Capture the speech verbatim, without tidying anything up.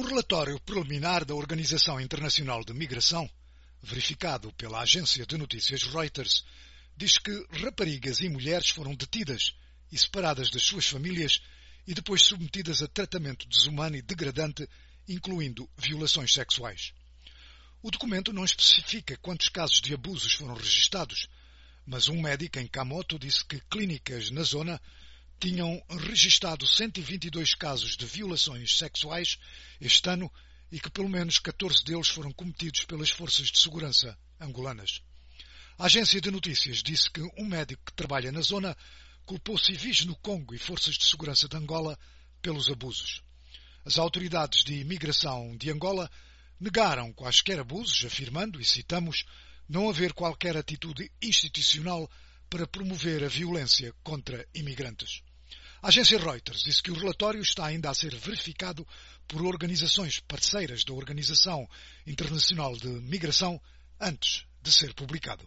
Um relatório preliminar da Organização Internacional de Migração, verificado pela agência de notícias Reuters, diz que raparigas e mulheres foram detidas e separadas das suas famílias e depois submetidas a tratamento desumano e degradante, incluindo violações sexuais. O documento não especifica quantos casos de abusos foram registados, mas um médico em Kamoto disse que clínicas na zona tinham registado cento e vinte e dois casos de violações sexuais este ano e que pelo menos catorze deles foram cometidos pelas forças de segurança angolanas. A agência de notícias disse que um médico que trabalha na zona culpou civis no Congo e forças de segurança de Angola pelos abusos. As autoridades de imigração de Angola negaram quaisquer abusos, afirmando, e citamos, não haver qualquer atitude institucional para promover a violência contra imigrantes. A agência Reuters disse que o relatório está ainda a ser verificado por organizações parceiras da Organização Internacional de Migração antes de ser publicado.